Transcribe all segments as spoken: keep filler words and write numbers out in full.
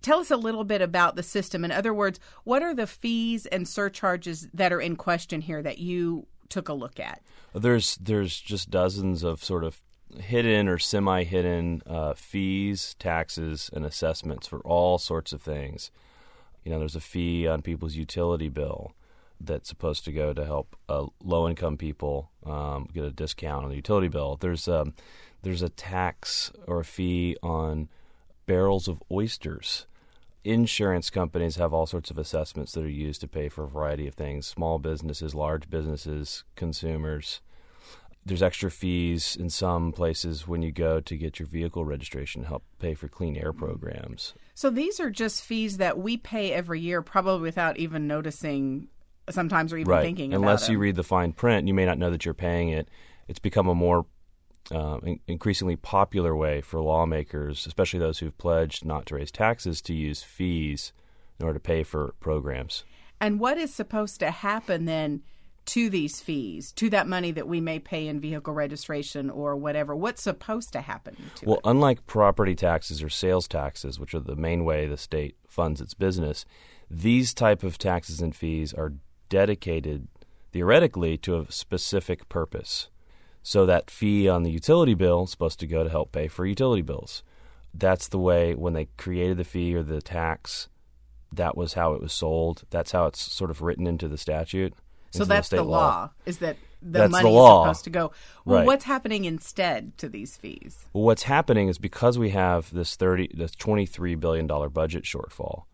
Tell us a little bit about the system. In other words, what are the fees and surcharges that are in question here that you took a look at? There's there's just dozens of sort of hidden or semi-hidden uh, fees, taxes, and assessments for all sorts of things. You know, there's a fee on people's utility bill that's supposed to go to help uh, low-income people um, get a discount on the utility bill. There's um, there's a tax or a fee on barrels of oysters. Insurance companies have all sorts of assessments that are used to pay for a variety of things, small businesses, large businesses, consumers. There's extra fees in some places when you go to get your vehicle registration to help pay for clean air programs. So these are just fees that we pay every year, probably without even noticing sometimes or even right. thinking Unless about it. Unless you read the fine print, you may not know that you're paying it. It's become a more Uh, in- increasingly popular way for lawmakers, especially those who've pledged not to raise taxes, to use fees in order to pay for programs. And what is supposed to happen then to these fees, to that money that we may pay in vehicle registration or whatever? What's supposed to happen to well, it? Unlike property taxes or sales taxes, which are the main way the state funds its business, these type of taxes and fees are dedicated theoretically to a specific purpose. So that fee on the utility bill is supposed to go to help pay for utility bills. That's the way when they created the fee or the tax, that was how it was sold. That's how it's sort of written into the statute. So that's the, the law, law, is that the that's money the law. is supposed to go. Well, right. What's happening instead to these fees? Well, what's happening is because we have this thirty, this twenty-three billion dollars budget shortfall,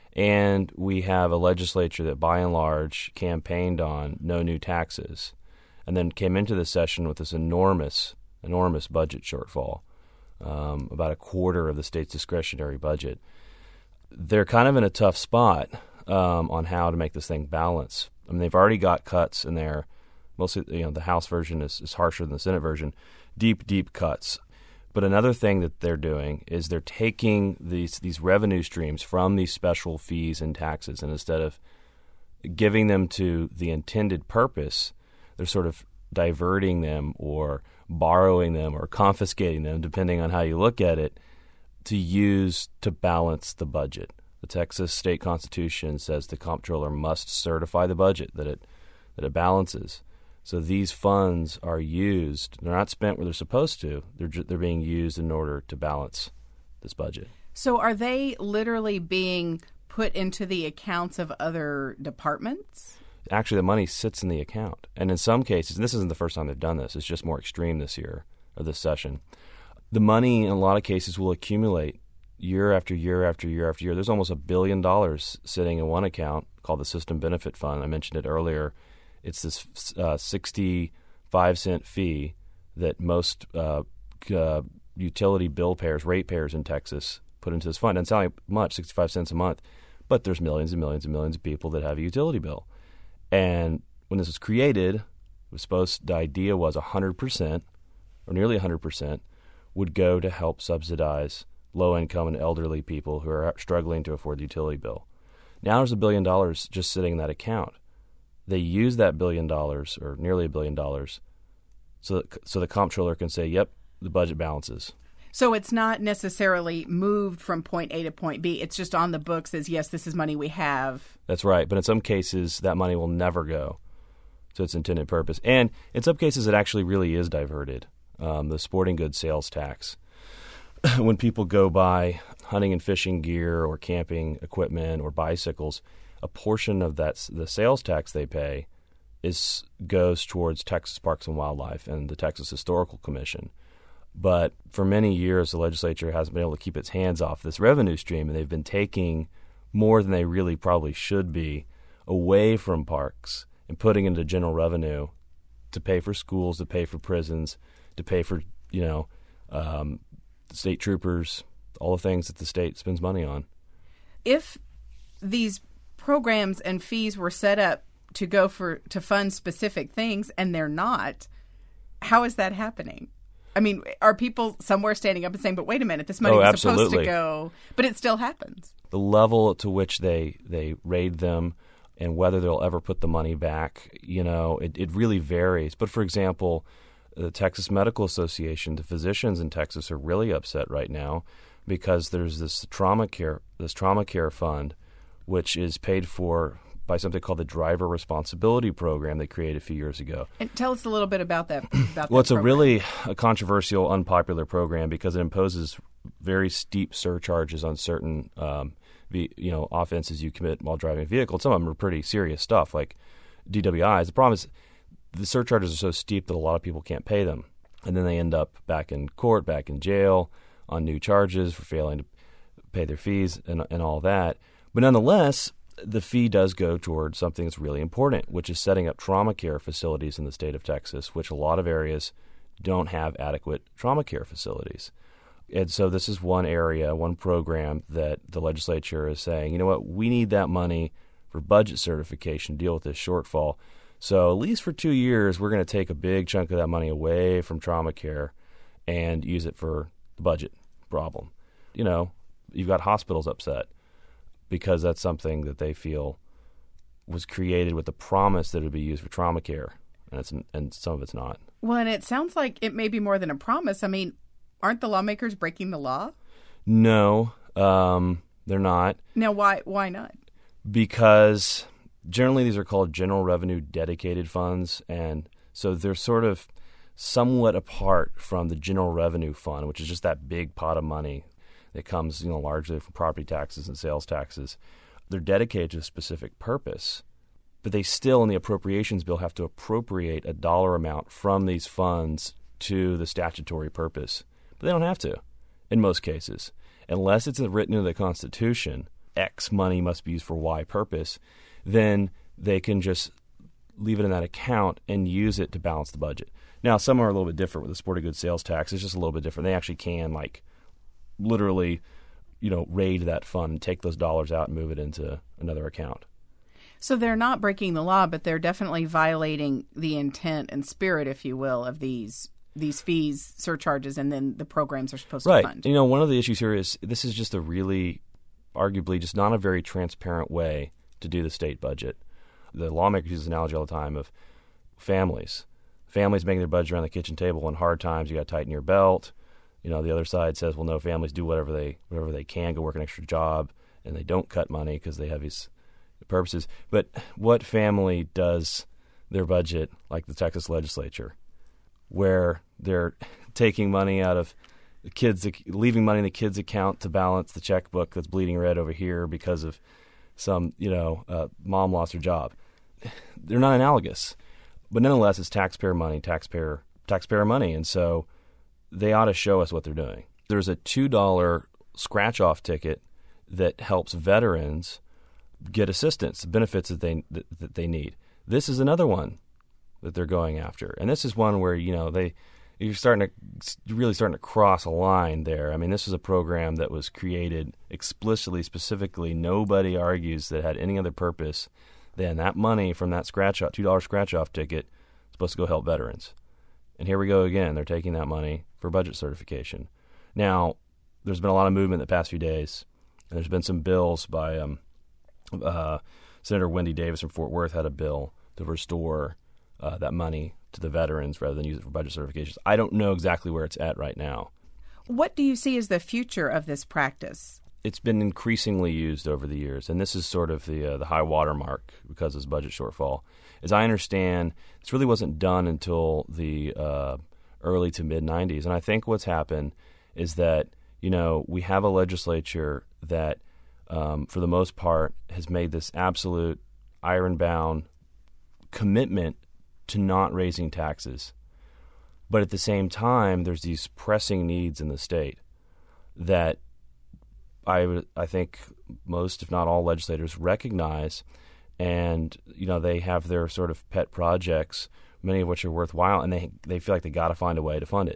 and we have a legislature that by and large campaigned on no new taxes, and then came into the session with this enormous, enormous budget shortfall, um, about a quarter of the state's discretionary budget. They're kind of in a tough spot um, on how to make this thing balance. I mean, they've already got cuts in there. Mostly, you know, the House version is, is harsher than the Senate version. Deep, deep cuts. But another thing that they're doing is they're taking these these revenue streams from these special fees and taxes, and instead of giving them to the intended purpose, they're sort of diverting them or borrowing them or confiscating them, depending on how you look at it, to use to balance the budget. The Texas state constitution says the comptroller must certify the budget, that it that it balances. So these funds are used. They're not spent where they're supposed to. They're ju- they're being used in order to balance this budget. So are they literally being put into the accounts of other departments? Actually, the money sits in the account. And in some cases, and this isn't the first time they've done this, it's just more extreme this year or this session, the money in a lot of cases will accumulate year after year after year after year. There's almost a billion dollars sitting in one account called the System Benefit Fund. I mentioned it earlier. It's this uh, sixty-five cent fee that most uh, uh, utility bill payers, rate payers in Texas put into this fund. And it's not like much, sixty-five cents a month, but there's millions and millions and millions of people that have a utility bill. And when this was created, it was supposed, the idea was one hundred percent or nearly one hundred percent would go to help subsidize low-income and elderly people who are struggling to afford the utility bill. Now there's a billion dollars just sitting in that account. They use that billion dollars, or nearly a billion dollars, so that, so the comptroller can say, yep, the budget balances. So it's not necessarily moved from point A to point B. It's just on the books as, yes, this is money we have. That's right. But in some cases, that money will never go to its intended purpose. And in some cases, it actually really is diverted. Um, the sporting goods sales tax. When people go buy hunting and fishing gear or camping equipment or bicycles, a portion of that, the sales tax they pay, is goes towards Texas Parks and Wildlife and the Texas Historical Commission. But for many years, the legislature hasn't been able to keep its hands off this revenue stream, and they've been taking more than they really probably should be away from parks and putting into general revenue to pay for schools, to pay for prisons, to pay for, you know, um, state troopers, all the things that the state spends money on. If these programs and fees were set up to go for to fund specific things and they're not, how is that happening? I mean, are people somewhere standing up and saying, but wait a minute, this money oh, was absolutely. supposed to go, but it still happens? The level to which they, they raid them and whether they'll ever put the money back, you know, it, it really varies. But for example, the Texas Medical Association, the physicians in Texas are really upset right now because there's this trauma care this trauma care fund, which is paid for by something called the Driver Responsibility Program they created a few years ago. And tell us a little bit about that. About well, that it's a program. really a controversial, unpopular program because it imposes very steep surcharges on certain, um, the, you know, offenses you commit while driving a vehicle. Some of them are pretty serious stuff, like D W Is. The problem is the surcharges are so steep that a lot of people can't pay them, and then they end up back in court, back in jail on new charges for failing to pay their fees and, and all that. But nonetheless, the fee does go toward something that's really important, which is setting up trauma care facilities in the state of Texas, which a lot of areas don't have adequate trauma care facilities. And so this is one area, one program that the legislature is saying, you know what, we need that money for budget certification to deal with this shortfall. So at least for two years, we're going to take a big chunk of that money away from trauma care and use it for the budget problem. You know, you've got hospitals upset because that's something that they feel was created with the promise that it would be used for trauma care, and it's and some of it's not. Well, and it sounds like it may be more than a promise. I mean, aren't the lawmakers breaking the law? No, um, they're not. Now, why why not? Because generally these are called general revenue dedicated funds, and so they're sort of somewhat apart from the general revenue fund, which is just that big pot of money that comes, you know, largely from property taxes and sales taxes. They're dedicated to a specific purpose, but they still, in the appropriations bill, have to appropriate a dollar amount from these funds to the statutory purpose. But they don't have to, in most cases. Unless it's written into the Constitution, X money must be used for Y purpose, then they can just leave it in that account and use it to balance the budget. Now, some are a little bit different with the sporting goods sales tax. It's just a little bit different. They actually can, like, literally, you know, raid that fund and take those dollars out and move it into another account. So they're not breaking the law, but they're definitely violating the intent and spirit, if you will, of these these fees, surcharges, and then the programs are supposed right. to fund. You know, one of the issues here is this is just a really, arguably, just not a very transparent way to do the state budget. The lawmakers use this analogy all the time of families. Families making their budget around the kitchen table. In hard times, you got to tighten your belt. You know, the other side says, well, no, families do whatever they whatever they can, go work an extra job, and they don't cut money because they have these purposes. But what family does their budget like the Texas legislature, where they're taking money out of the kids, leaving money in the kids' account to balance the checkbook that's bleeding red over here because of some, you know, uh, mom lost her job? They're not analogous. But nonetheless, it's taxpayer money, taxpayer taxpayer money, and so they ought to show us what they're doing. There's a two dollar scratch-off ticket that helps veterans get assistance, the benefits that they that, that they need. This is another one that they're going after, and this is one where, you know, they you're starting to you're really starting to cross a line there. I mean, this is a program that was created explicitly, specifically. Nobody argues that it had any other purpose than that money from that scratch-off two dollar scratch-off ticket is supposed to go help veterans. And here we go again. They're taking that money for budget certification. Now, there's been a lot of movement the past few days, and there's been some bills by um, uh, Senator Wendy Davis from Fort Worth had a bill to restore uh, that money to the veterans rather than use it for budget certifications. I don't know exactly where it's at right now. What do you see as the future of this practice? It's been increasingly used over the years, and this is sort of the uh, the high water mark because of this budget shortfall. As I understand, this really wasn't done until the uh, early to mid nineties, and I think what's happened is that, you know, we have a legislature that, um, for the most part, has made this absolute iron-bound commitment to not raising taxes. But at the same time, there's these pressing needs in the state that I, I think most, if not all, legislators recognize, and, you know, they have their sort of pet projects, many of which are worthwhile, and they they feel like they got to find a way to fund it.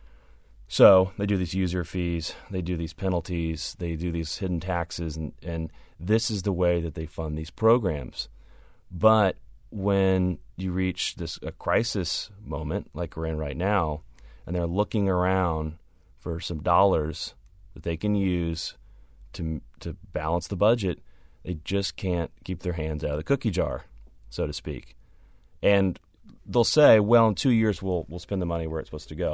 So they do these user fees, they do these penalties, they do these hidden taxes, and, and this is the way that they fund these programs. But when you reach this a crisis moment like we're in right now, and they're looking around for some dollars that they can use to to balance the budget, they just can't keep their hands out of the cookie jar, so to speak. And they'll say, well, in two years we'll we'll spend the money where it's supposed to go.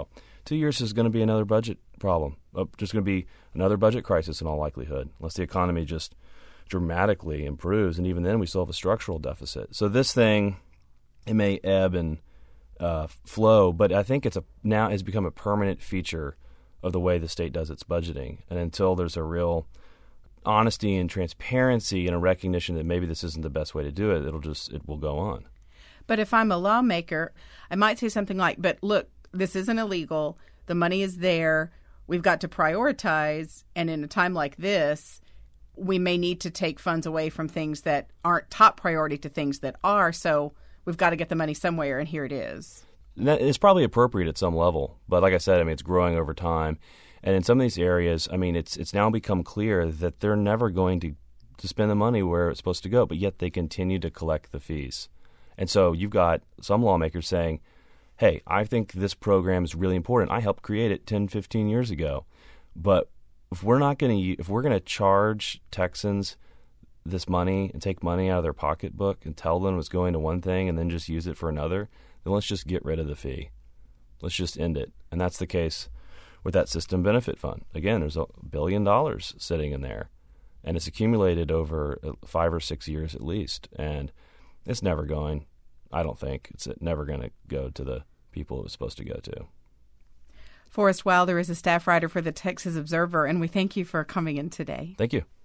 two years is going to be another budget problem. Uh, just going to be another budget crisis in all likelihood, unless the economy just dramatically improves. And even then, we still have a structural deficit. So this thing, it may ebb and uh, flow, but I think it's a now has become a permanent feature of the way the state does its budgeting. And until there's a real honesty and transparency and a recognition that maybe this isn't the best way to do it, it'll just it will go on. But if I'm a lawmaker, I might say something like, but look, this isn't illegal. The money is there. We've got to prioritize. And in a time like this, we may need to take funds away from things that aren't top priority to things that are. So we've got to get the money somewhere, and here it is. It's probably appropriate at some level. But like I said, I mean, it's growing over time. And in some of these areas, I mean, it's it's now become clear that they're never going to, to spend the money where it's supposed to go, but yet they continue to collect the fees. And so you've got some lawmakers saying, hey, I think this program is really important. I helped create it ten, fifteen years ago. But if we're not going to if we're going to charge Texans this money and take money out of their pocketbook and tell them it's going to one thing and then just use it for another, then let's just get rid of the fee. Let's just end it. And that's the case with that system benefit fund. Again, there's a billion dollars sitting in there, and it's accumulated over five or six years at least. And it's never going, I don't think, it's never going to go to the people it was supposed to go to. Forrest Wilder is a staff writer for the Texas Observer, and we thank you for coming in today. Thank you.